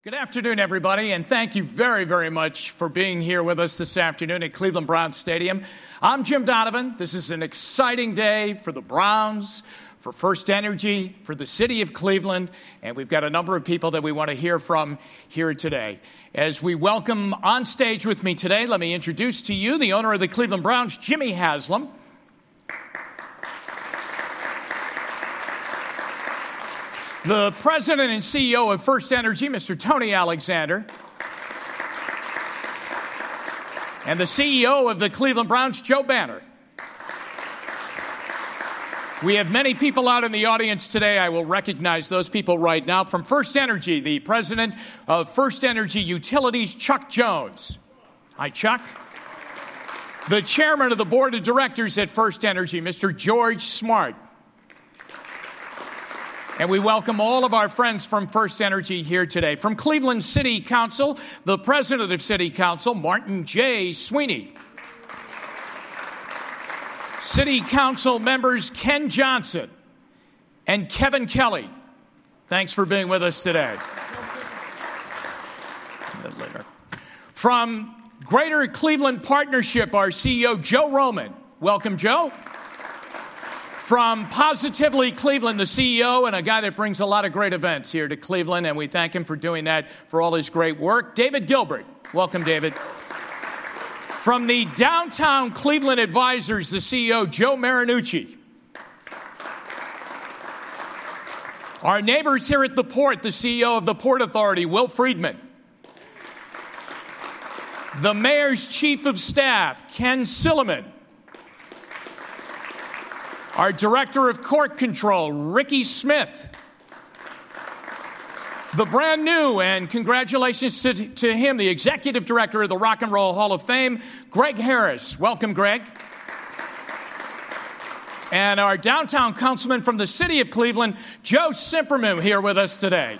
Good afternoon, everybody, and thank you very, very much for being here with us this afternoon at Cleveland Browns Stadium. I'm Jim Donovan. This is an exciting day for the Browns, for First Energy, for the city of Cleveland, and we've got a number of people that we want to hear from here today. As we welcome on stage with me today, let me introduce to you the owner of the Cleveland Browns, Jimmy Haslam. The president and CEO of First Energy, Mr. Tony Alexander. And the CEO of the Cleveland Browns, Joe Banner. We have many people out in the audience today. I will recognize those people right now. From First Energy, the president of First Energy Utilities, Chuck Jones. Hi, Chuck. The chairman of the board of directors at First Energy, Mr. George Smart. And we welcome all of our friends from First Energy here today. From Cleveland City Council, the president of City Council, Martin J. Sweeney. City Council members Ken Johnson and Kevin Kelly. Thanks for being with us today. Later. From Greater Cleveland Partnership, our CEO, Joe Roman. Welcome, Joe. From Positively Cleveland, the CEO and a guy that brings a lot of great events here to Cleveland, and we thank him for doing that, for all his great work, David Gilbert. Welcome, David. From the Downtown Cleveland Advisors, the CEO, Joe Marinucci. Our neighbors here at the Port, the CEO of the Port Authority, Will Friedman. The Mayor's Chief of Staff, Ken Silliman. Our Director of Court Control, Ricky Smith. The brand new, and congratulations to him, the Executive Director of the Rock and Roll Hall of Fame, Greg Harris. Welcome, Greg. And our downtown councilman from the city of Cleveland, Joe Simperman, here with us today.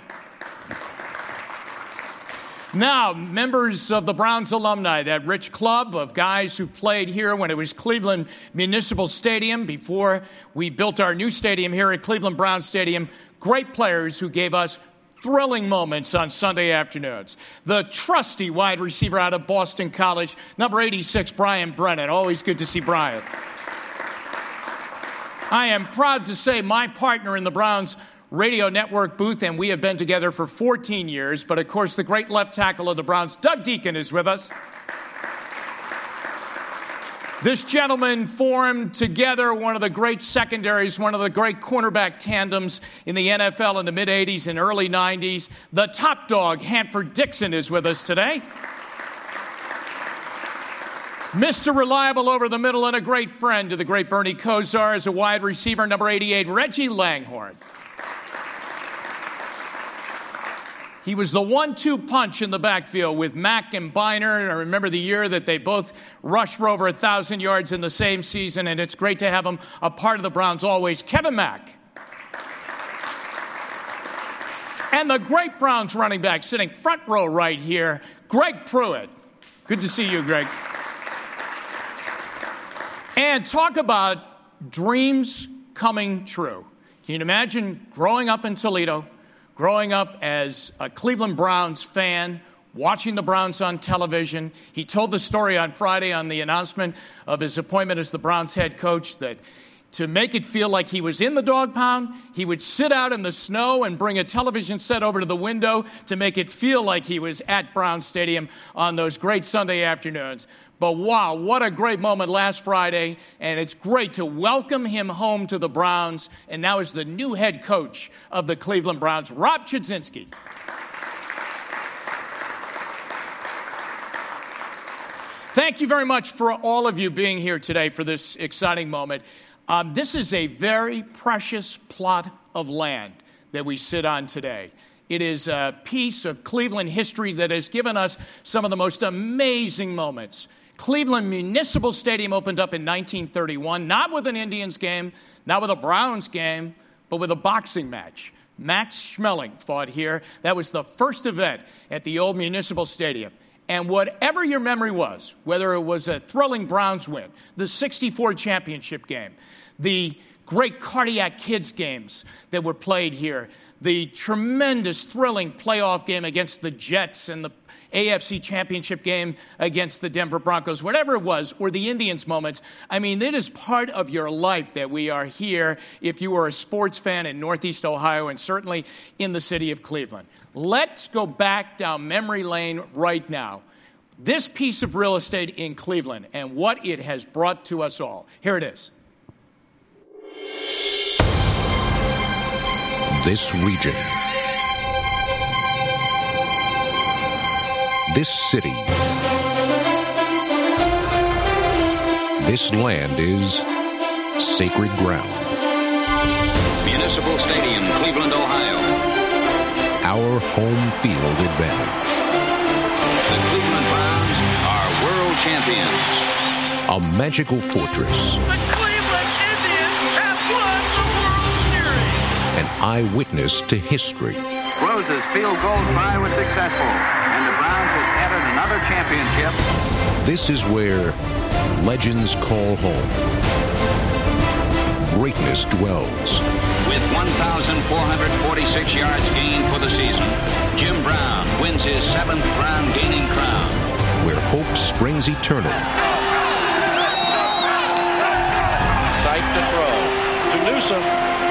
Now, members of the Browns alumni, that rich club of guys who played here when it was Cleveland Municipal Stadium before we built our new stadium here at Cleveland Browns Stadium, great players who gave us thrilling moments on Sunday afternoons. The trusty wide receiver out of Boston College, number 86, Brian Brennan. Always good to see Brian. I am proud to say my partner in the Browns radio network booth, and we have been together for 14 years. But, of course, the great left tackle of the Browns, Doug Deacon, is with us. This gentleman formed together one of the great secondaries, one of the great cornerback tandems in the NFL in the mid-'80s and early '90s. The top dog, Hanford Dixon, is with us today. Mr. Reliable over the middle and a great friend to the great Bernie Kosar as a wide receiver, number 88, Reggie Langhorne. He was the 1-2 punch in the backfield with Mack and Biner. I remember the year that they both rushed for over 1,000 yards in the same season, and it's great to have him a part of the Browns always. Kevin Mack. And the great Browns running back sitting front row right here, Greg Pruitt. Good to see you, Greg. And talk about dreams coming true. Can you imagine growing up in Toledo, growing up as a Cleveland Browns fan, watching the Browns on television? He told the story on Friday on the announcement of his appointment as the Browns head coach that to make it feel like he was in the dog pound, he would sit out in the snow and bring a television set over to the window to make it feel like he was at Browns Stadium on those great Sunday afternoons. But wow, what a great moment last Friday, and it's great to welcome him home to the Browns, and now is the new head coach of the Cleveland Browns, Rob Chudzinski. Thank you very much for all of you being here today for this exciting moment. This is a very precious plot of land that we sit on today. It is a piece of Cleveland history that has given us some of the most amazing moments. Cleveland Municipal Stadium opened up in 1931, not with an Indians game, not with a Browns game, but with a boxing match. Max Schmeling fought here. That was the first event at the old Municipal Stadium. And whatever your memory was, whether it was a thrilling Browns win, the '64 championship game, the great cardiac kids games that were played here, the tremendous, thrilling playoff game against the Jets and the AFC Championship game against the Denver Broncos, whatever it was, or the Indians moments. I mean, it is part of your life that we are here if you are a sports fan in Northeast Ohio and certainly in the city of Cleveland. Let's go back down memory lane right now. This piece of real estate in Cleveland and what it has brought to us all. Here it is. This region, this city, this land is sacred ground. Municipal Stadium, Cleveland, Ohio. Our home field advantage. The Cleveland Browns are world champions. A magical fortress. The Cleveland Indians have won the World Series. An eyewitness to history. Rose's field goal try was successful, and the Browns have added another championship. This is where legends call home. Greatness dwells. With 1,446 yards gained for the season, Jim Brown wins his 7th round gaining crown. Where hope springs eternal. Sight to throw to Newsom.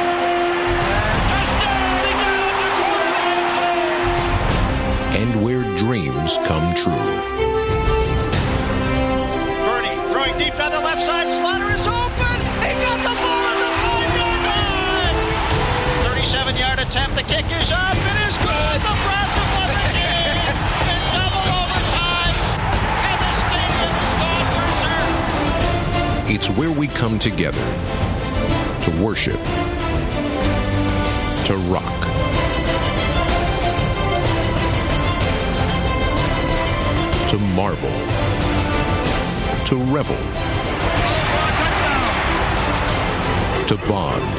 And where dreams come true. Bernie throwing deep down the left side. Slaughter is open. He got the ball at the 5-yard line. 37-yard attempt. The kick is up. It is good. The Browns have won the game in double overtime. And the stadium is gone berserk. It's where we come together to worship, to rock, to marvel, to revel, to bond,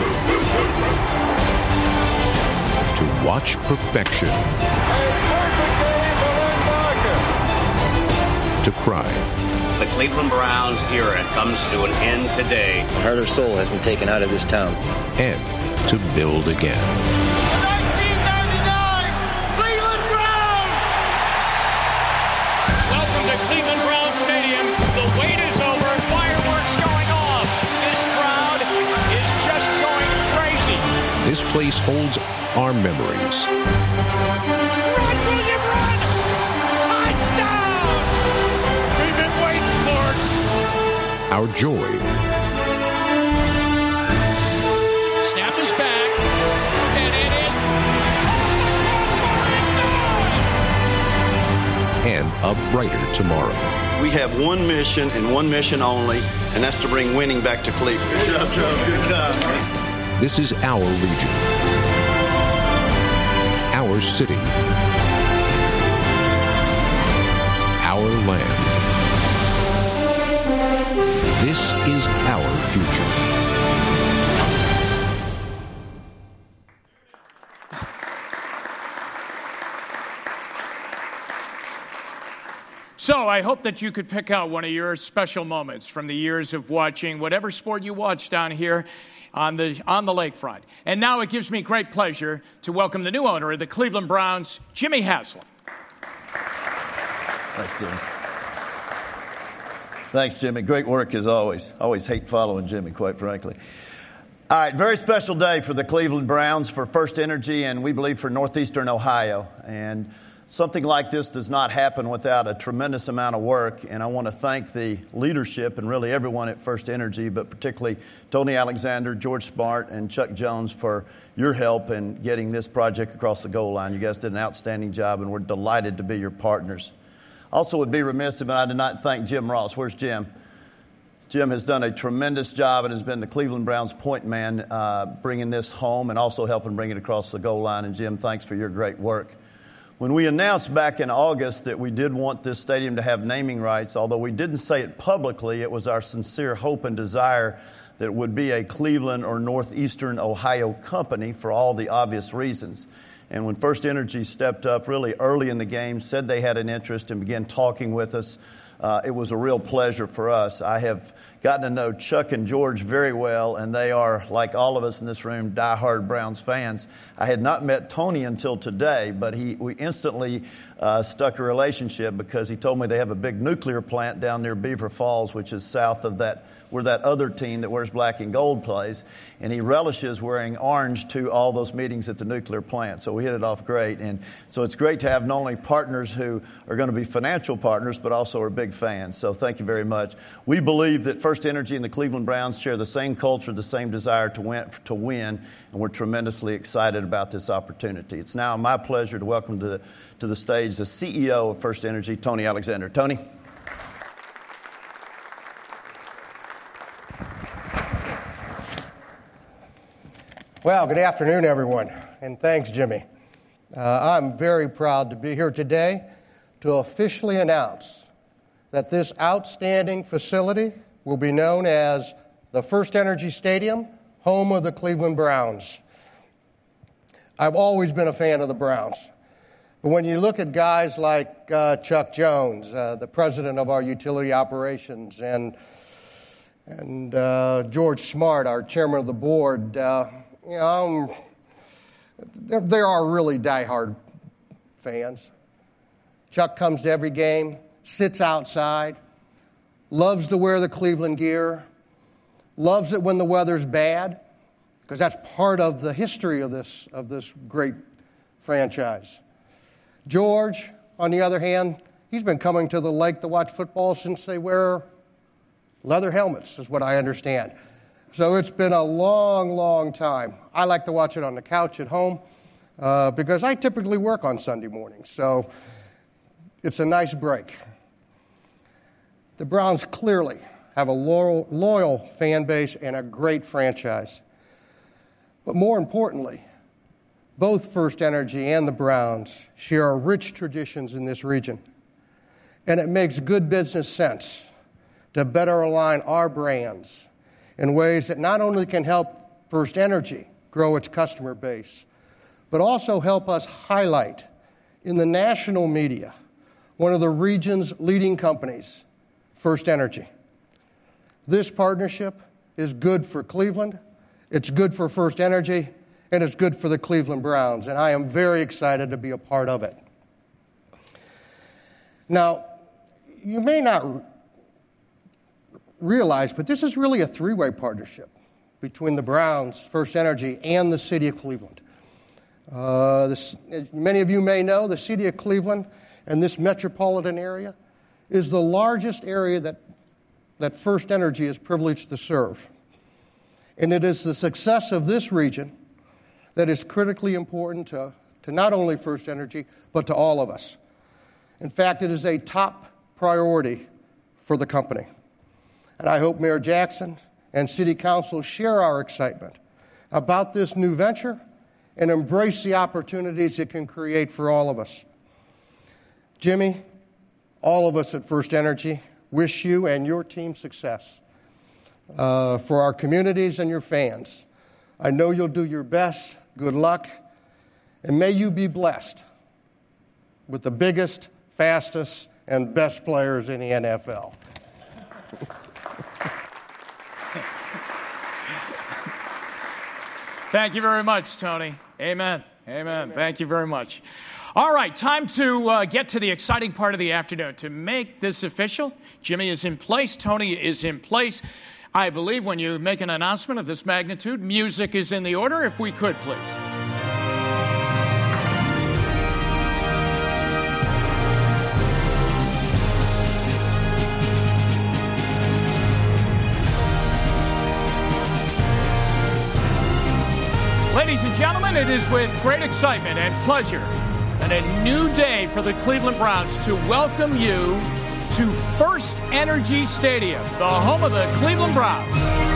to watch perfection, to cry. The Cleveland Browns era comes to an end today. Heart or soul has been taken out of this town. And to build again. 1999 Cleveland Browns! Welcome to Cleveland Browns Stadium. The wait is over. Fireworks going off. This crowd is just going crazy. This place holds our memories. Run, William, run! Touchdown! We've been waiting for it. Our joy. Snap is back, and it is And a brighter tomorrow. We have one mission and one mission only, and that's to bring winning back to Cleveland. Good job, Joe. Good job. This is our region. Our city. Our land. This is our future. So I hope that you could pick out one of your special moments from the years of watching whatever sport you watch down here on the lakefront. And now it gives me great pleasure to welcome the new owner of the Cleveland Browns, Jimmy Haslam. Thanks, Jimmy. Thanks, Jimmy. Great work as always. Always hate following Jimmy, quite frankly. All right, very special day for the Cleveland Browns, for First Energy, and we believe for Northeastern Ohio. And something like this does not happen without a tremendous amount of work, and I want to thank the leadership and really everyone at First Energy, but particularly Tony Alexander, George Smart, and Chuck Jones for your help in getting this project across the goal line. You guys did an outstanding job, and we're delighted to be your partners. Also would be remiss if I did not thank Jim Ross. Where's Jim? Jim has done a tremendous job and has been the Cleveland Browns point man bringing this home and also helping bring it across the goal line. And Jim, thanks for your great work. When we announced back in August that we did want this stadium to have naming rights, although we didn't say it publicly, it was our sincere hope and desire that it would be a Cleveland or Northeastern Ohio company for all the obvious reasons. And when First Energy stepped up really early in the game, said they had an interest and began talking with us, it was a real pleasure for us. I have gotten to know Chuck and George very well, and they are, like all of us in this room, diehard Browns fans. I had not met Tony until today, but we instantly stuck a relationship because he told me they have a big nuclear plant down near Beaver Falls, which is south of where that other team that wears black and gold plays, and he relishes wearing orange to all those meetings at the nuclear plant. So we hit it off great, and so it's great to have not only partners who are going to be financial partners, but also are big fans. So thank you very much. We believe that First Energy and the Cleveland Browns share the same culture, the same desire to win, and we're tremendously excited about this opportunity. It's now my pleasure to welcome to the stage the CEO of First Energy, Tony Alexander. Tony. Well, good afternoon, everyone, and thanks, Jimmy. I'm very proud to be here today to officially announce that this outstanding facility will be known as the First Energy Stadium, home of the Cleveland Browns. I've always been a fan of the Browns, but when you look at guys like Chuck Jones, the president of our utility operations, and George Smart, our chairman of the board, they are really diehard fans. Chuck comes to every game, sits outside, loves to wear the Cleveland gear, loves it when the weather's bad, because that's part of the history of this great franchise. George, on the other hand, he's been coming to the lake to watch football since they wear leather helmets, is what I understand. So it's been a long, long time. I like to watch it on the couch at home because I typically work on Sunday mornings, so it's a nice break. The Browns clearly have a loyal fan base and a great franchise. But more importantly, both First Energy and the Browns share rich traditions in this region, and it makes good business sense to better align our brands in ways that not only can help First Energy grow its customer base, but also help us highlight in the national media one of the region's leading companies, First Energy. This partnership is good for Cleveland, it's good for First Energy, and it's good for the Cleveland Browns, and I am very excited to be a part of it. Now, you may not realize, but this is really a three-way partnership between the Browns, First Energy, and the city of Cleveland. As many of you may know, the city of Cleveland and this metropolitan area is the largest area that First Energy is privileged to serve. And it is the success of this region that is critically important to not only First Energy, but to all of us. In fact, it is a top priority for the company. And I hope Mayor Jackson and City Council share our excitement about this new venture and embrace the opportunities it can create for all of us. Jimmy, all of us at First Energy wish you and your team success for our communities and your fans. I know you'll do your best. Good luck. And may you be blessed with the biggest, fastest, and best players in the NFL. Thank you very much, Tony. Amen. Amen. Thank you very much. All right, time to get to the exciting part of the afternoon. To make this official, Jimmy is in place, Tony is in place. I believe when you make an announcement of this magnitude, music is in the order. If we could, please. Ladies and gentlemen, it is with great excitement and pleasure and a new day for the Cleveland Browns to welcome you to First Energy Stadium, the home of the Cleveland Browns.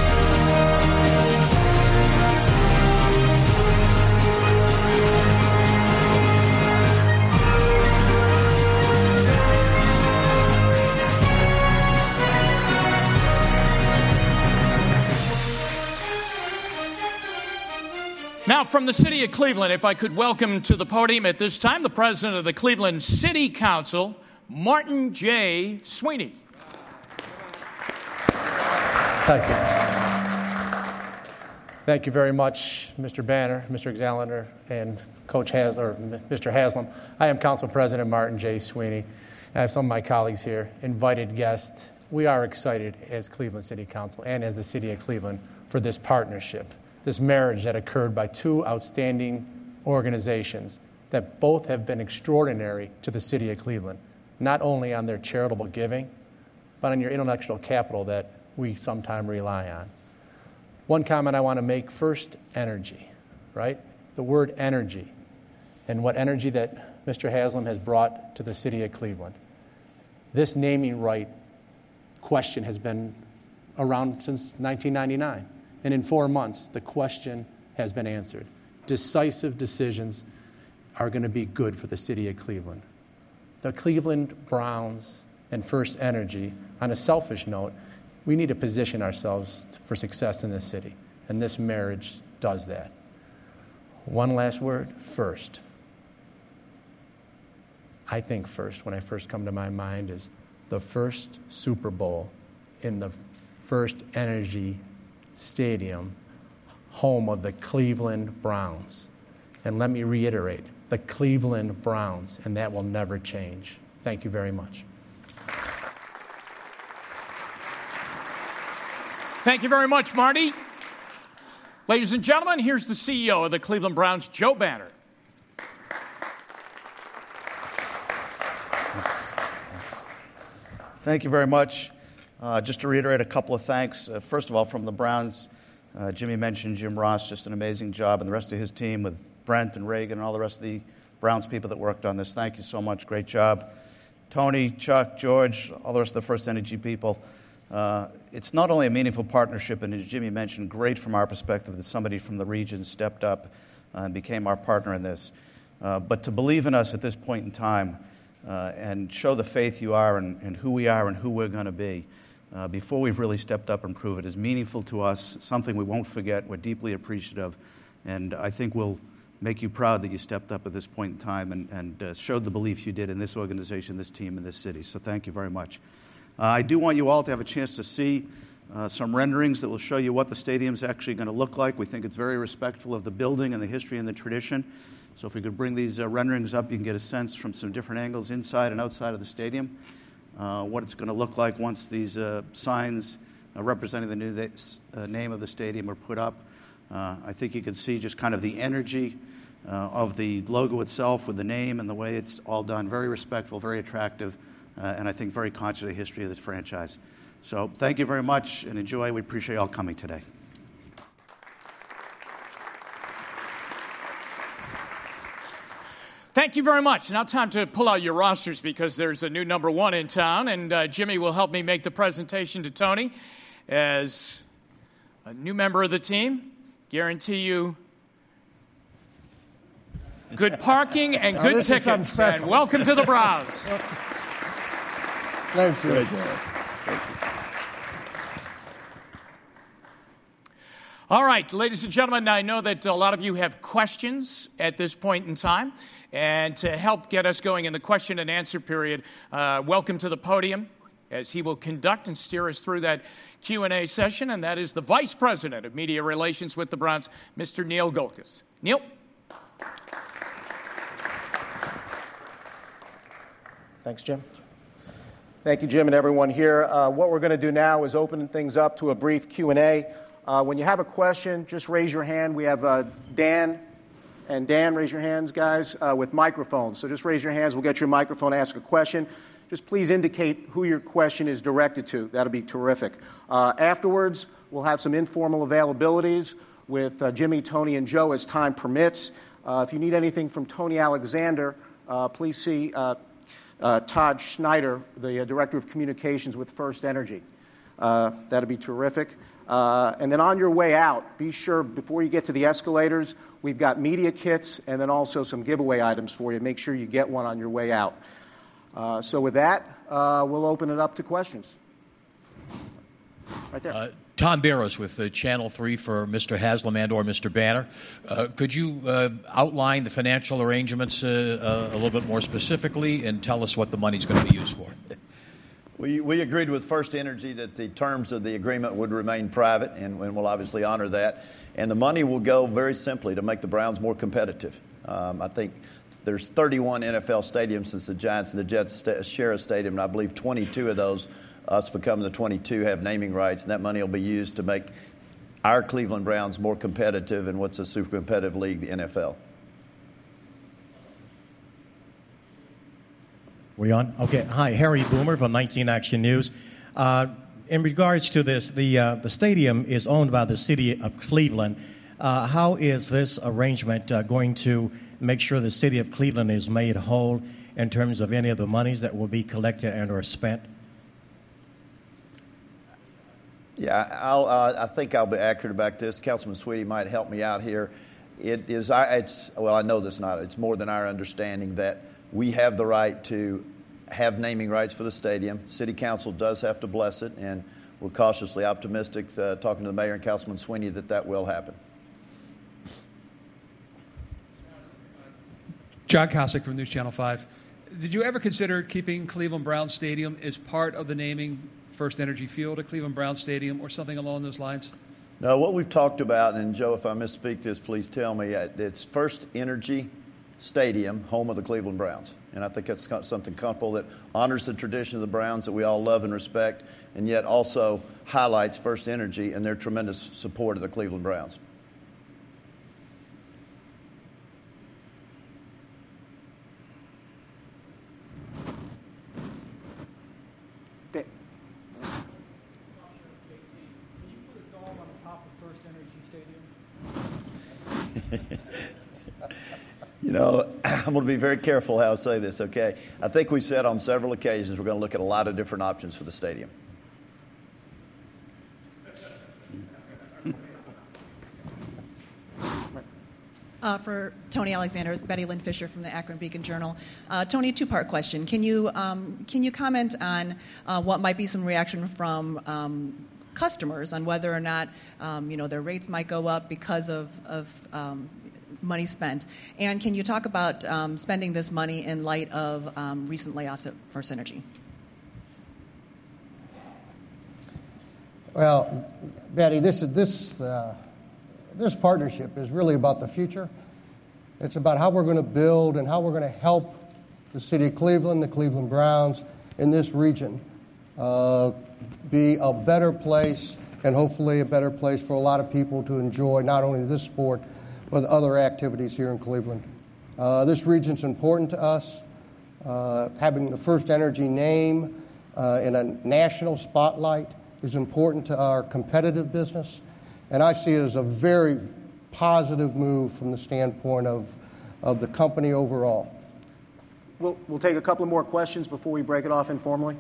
Now, from the city of Cleveland, if I could welcome to the podium at this time the president of the Cleveland City Council, Martin J. Sweeney. Thank you. Thank you very much, Mr. Banner, Mr. Exalander, and Coach Mr. Haslam. I am Council President Martin J. Sweeney. I have some of my colleagues here, invited guests. We are excited as Cleveland City Council and as the City of Cleveland for this partnership, this marriage that occurred by two outstanding organizations that both have been extraordinary to the City of Cleveland, not only on their charitable giving, but on your intellectual capital that we sometimes rely on. One comment I want to make first, energy, right? The word energy and what energy that Mr. Haslam has brought to the City of Cleveland. This naming right question has been around since 1999. And in 4 months, the question has been answered. Decisive decisions are going to be good for the City of Cleveland. The Cleveland Browns and First Energy, on a selfish note, we need to position ourselves for success in this city, and this marriage does that. One last word, first. I think first, when I first come to my mind, is the first Super Bowl in the First Energy Stadium, home of the Cleveland Browns. And let me reiterate, the Cleveland Browns, and that will never change. Thank you very much. Thank you very much, Marty. Ladies and gentlemen, here's the CEO of the Cleveland Browns, Joe Banner. Thanks. Thank you very much. Just to reiterate a couple of thanks. First of all, from the Browns, Jimmy mentioned Jim Ross, just an amazing job, and the rest of his team with Brent and Reagan and all the rest of the Browns people that worked on this. Thank you so much. Great job. Tony, Chuck, George, all the rest of the First Energy people. It's not only a meaningful partnership, and as Jimmy mentioned, great from our perspective that somebody from the region stepped up and became our partner in this, but to believe in us at this point in time and show the faith you are and who we are and who we're going to be before we've really stepped up and prove it is meaningful to us, something we won't forget, we're deeply appreciative, and I think we'll make you proud that you stepped up at this point in time and showed the belief you did in this organization, this team, and this city. So thank you very much. I do want you all to have a chance to see some renderings that will show you what the stadium's actually going to look like. We think it's very respectful of the building and the history and the tradition. So if we could bring these renderings up, you can get a sense from some different angles inside and outside of the stadium, what it's going to look like once these signs representing the new name of the stadium are put up. I think you can see just kind of the energy of the logo itself with the name and the way it's all done. Very respectful, very attractive. And I think very conscious of the history of this franchise. So thank you very much and enjoy. We appreciate you all coming today. Thank you very much. Now time to pull out your rosters because there's a new number one in town, and Jimmy will help me make the presentation to Tony as a new member of the team. Guarantee you good parking and good tickets. And welcome to the Browns. Thanks, George. Thank you. All right, ladies and gentlemen, I know that a lot of you have questions at this point in time. And to help get us going in the question and answer period, welcome to the podium as he will conduct and steer us through that Q&A session. And that is the Vice President of Media Relations with the Browns, Mr. Neil Golkus. Neil. Thanks, Jim. Thank you, Jim, and everyone here. What we're going to do now is open things up to a brief Q&A. When you have a question, just raise your hand. We have Dan and Dan, raise your hands, guys, with microphones. So just raise your hands. We'll get your microphone to ask a question. Just please indicate who your question is directed to. That'll be terrific. Afterwards, we'll have some informal availabilities with Jimmy, Tony, and Joe as time permits. If you need anything from Tony Alexander, please see Todd Schneider, the Director of Communications with First Energy. That'd be terrific. And then on your way out, be sure before you get to the escalators, we've got media kits and then also some giveaway items for you. Make sure you get one on your way out. So with that, we'll open it up to questions. Right there. Tom Barrows with Channel 3 for Mr. Haslam and or Mr. Banner. Could you outline the financial arrangements a little bit more specifically and tell us what the money's going to be used for? We agreed with First Energy that the terms of the agreement would remain private, and we'll obviously honor that. And the money will go very simply to make the Browns more competitive. I think there's 31 NFL stadiums since the Giants and the Jets share a stadium, and I believe 22 of those, us becoming the 22, have naming rights, and that money will be used to make our Cleveland Browns more competitive in what's a super competitive league, the NFL. We on? Okay. Hi, Harry Boomer from 19 Action News. In regards to this, the stadium is owned by the city of Cleveland. How is this arrangement going to make sure the city of Cleveland is made whole in terms of any of the monies that will be collected and or spent? Yeah, I think I'll be accurate about this. Councilman Sweetie might help me out here. I know this not. It's more than our understanding that we have the right to have naming rights for the stadium. City Council does have to bless it, and we're cautiously optimistic, talking to the mayor and Councilman Sweeney, that will happen. John Kosick from News Channel 5. Did you ever consider keeping Cleveland Browns Stadium as part of the naming First Energy Field at Cleveland Browns Stadium or something along those lines? No, what we've talked about, and Joe, if I misspeak this, please tell me, it's First Energy Stadium, home of the Cleveland Browns. And I think that's something comfortable that honors the tradition of the Browns that we all love and respect, and yet also highlights First Energy and their tremendous support of the Cleveland Browns. You know, I'm going to be very careful how I say this, okay? I think we said on several occasions we're going to look at a lot of different options for the stadium. For Tony Alexander, it's Betty Lynn Fisher from the Akron Beacon Journal. Tony, two-part question. Can you comment on what might be some reaction from customers on whether or not their rates might go up because of money spent? And can you talk about spending this money in light of recent layoffs at First Energy? Well, Betty, this partnership is really about the future. It's about how we're going to build and how we're going to help the city of Cleveland, the Cleveland Browns, in this region be a better place, and hopefully a better place for a lot of people to enjoy not only this sport, but other activities here in Cleveland. This region's important to us. Having the First Energy name in a national spotlight is important to our competitive business, and I see it as a very positive move from the standpoint of the company overall. We'll take a couple more questions before we break it off informally.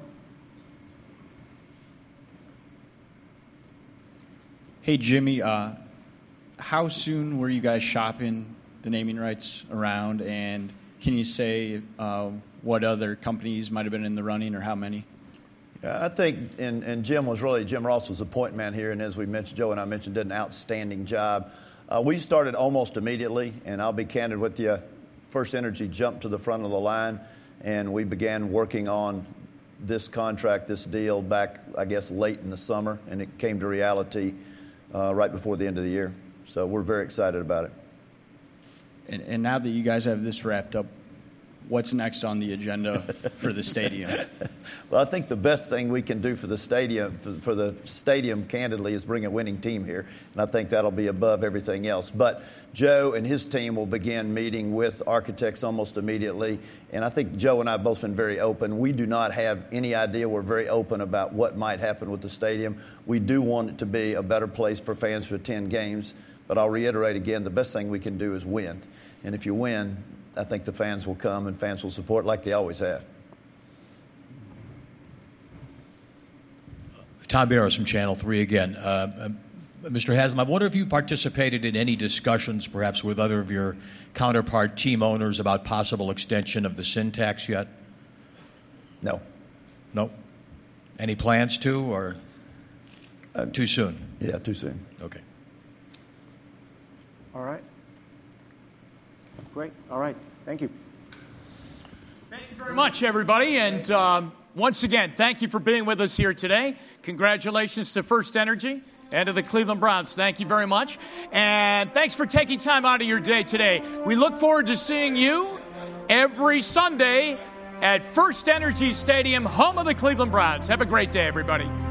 Hey, Jimmy, how soon were you guys shopping the naming rights around, and can you say what other companies might have been in the running or how many? I think, and Jim Ross was the point man here, and as we mentioned, Joe and I mentioned, did an outstanding job. We started almost immediately, and I'll be candid with you, First Energy jumped to the front of the line, and we began working on this contract, this deal back, I guess, late in the summer, and it came to reality right before the end of the year. So we're very excited about it. And now that you guys have this wrapped up, what's next on the agenda for the stadium? Well, I think the best thing we can do for the stadium, candidly, is bring a winning team here, and I think that'll be above everything else. But Joe and his team will begin meeting with architects almost immediately, and I think Joe and I have both been very open. We do not have any idea. We're very open about what might happen with the stadium. We do want it to be a better place for fans to attend games, but I'll reiterate again, the best thing we can do is win. And if you win, I think the fans will come and fans will support like they always have. Tom Barrows from Channel 3 again. Mr. Haslam, I wonder if you participated in any discussions, perhaps with other of your counterpart team owners, about possible extension of the sin tax yet? No. No? Any plans to, or too soon? Yeah, too soon. Okay. All right. Great. All right. Thank you. Thank you very much, everybody. And once again, thank you for being with us here today. Congratulations to First Energy and to the Cleveland Browns. Thank you very much. And thanks for taking time out of your day today. We look forward to seeing you every Sunday at First Energy Stadium, home of the Cleveland Browns. Have a great day, everybody.